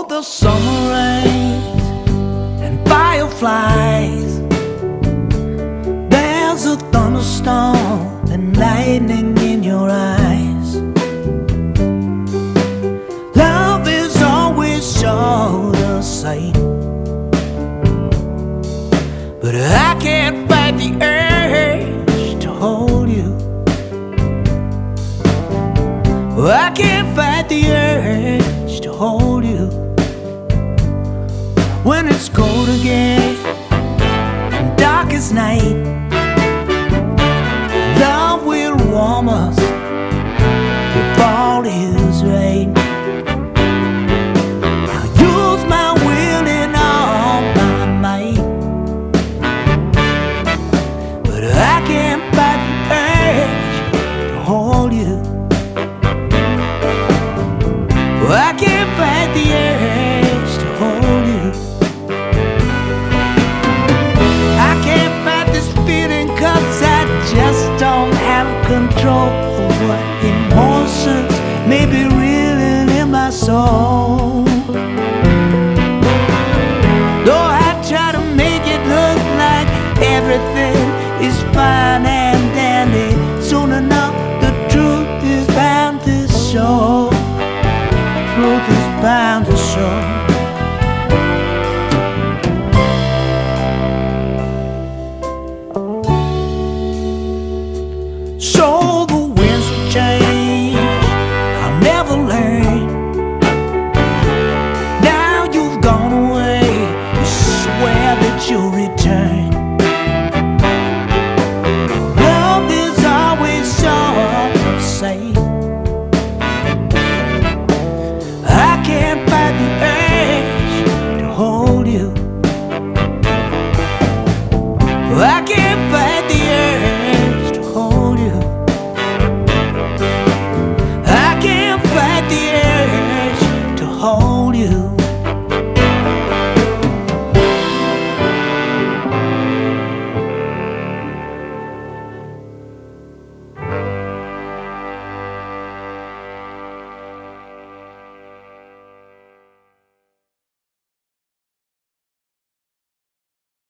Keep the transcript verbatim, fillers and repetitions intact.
Oh, the summer rains and fireflies. There's a thunderstorm and lightning in your eyes. Love is always short of sight, but I can't fight the urge to hold you. I can't fight the urge to hold you. When it's cold again and dark as night, love will warm us if all is right. I'll use my will and all my might, but I can't fight the urge to hold you. I can't fight the urge to hold you. I can't fight this feeling, 'cause I just don't have control of what emotions may be reeling in my soul. Though I try to make it look like everything is fine and dandy, soon enough the truth is bound to show. Truth is bound to show.